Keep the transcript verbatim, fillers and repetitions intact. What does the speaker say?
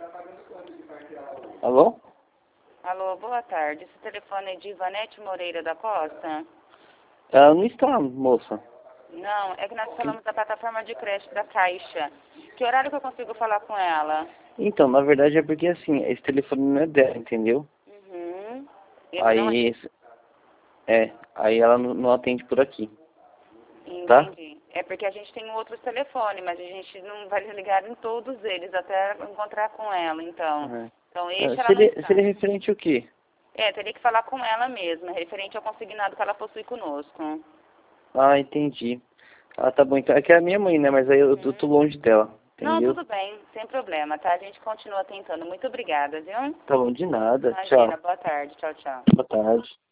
Alô? Alô, boa tarde. Esse telefone é de Ivanete Moreira da Costa? Ela não está, moça. Não, é que nós falamos da plataforma de crédito da Caixa. Que horário que eu consigo falar com ela? Então, na verdade é porque assim, esse telefone não é dela, entendeu? Uhum. Ele Aí, não é... esse- é, aí ela não, não atende por aqui, tá? Entendi. É porque a gente tem outros telefones, mas a gente não vai ligar em todos eles até encontrar com ela, então. É. Então, É, esse ela não seria, está. seria referente ao quê? É, teria que falar com ela mesma, referente ao consignado que ela possui conosco. Ah, entendi. Ah, tá bom, então. É que é a minha mãe, né? Mas aí eu, eu tô longe dela, Não, entendeu? tudo bem, sem problema, tá? A gente continua tentando. Muito obrigada, viu? Tá bom, de nada. Imagina, Tchau. boa tarde. Tchau, tchau. Boa tarde.